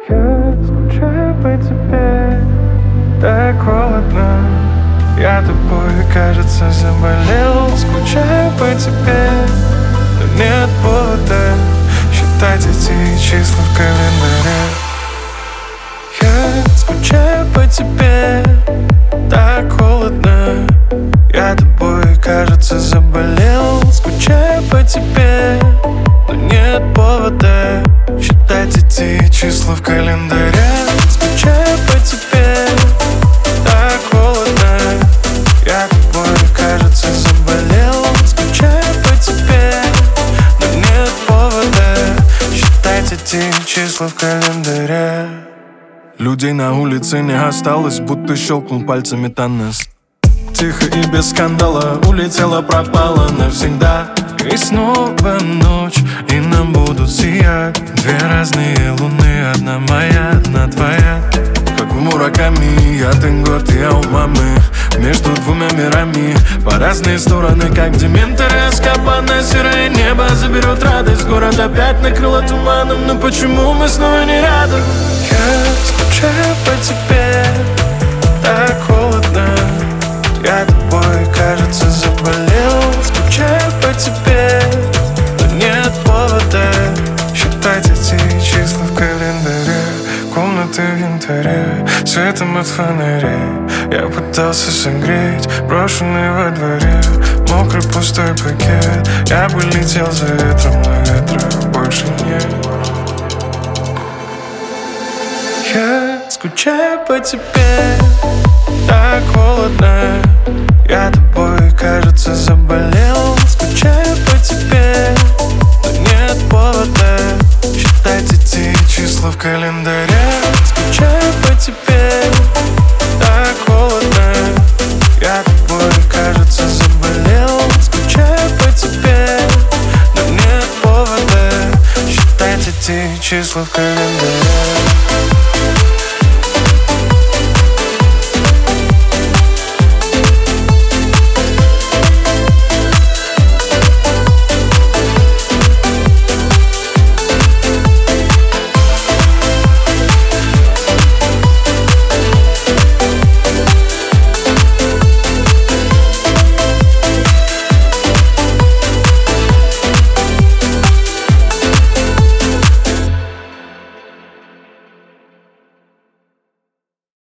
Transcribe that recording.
Я скучаю по тебе, так холодно. Я тобой, кажется, заболел. Скучаю по тебе, но нет повода считать эти числа в календаре. Я скучаю по тебе, так холодно. Я тобой, кажется, заболел. Скучаю по тебе, но нет повода считать эти числа в календаре. Скучаю по тебе, так холодно. Я тобой, кажется, заболел. Скучаю по тебе, но нет повода считать эти числа в календаре. Людей на улице не осталось, будто щелкнул пальцами Таннес. Тихо и без скандала улетела, пропала навсегда. И снова ночь, и нам будут сиять две разные луны, одна моя, одна твоя. Как в Мураками, я Тенгор, я у мамы. Между двумя мирами, по разные стороны, как дементоры. Азкабана, серое небо заберет радость. Город опять накрыло туманом, но почему мы снова не рядом? Я скучаю по тебе, так холодно. Я тобой, кажется, заболел. Скучаю по тебе, но нет повода считать эти числа в календаре. Комнаты в янтаре, светом от фонарей. Я пытался согреть брошенный во дворе мокрый пустой пакет. Я бы летел за ветром, но ветра больше нет. Я скучаю по тебе, так холодно. Я тобой, кажется, заболел. Скучаю по тебе, но нет повода считать эти числа в календаре. Скучаю по тебе, так холодно. Я тобой, кажется, заболел. Скучаю по тебе, но нет повода считать эти числа в календаре.